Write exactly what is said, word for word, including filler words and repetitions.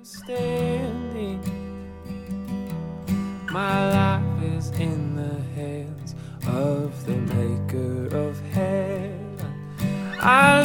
standing. My life is in the hands of the maker of heaven. I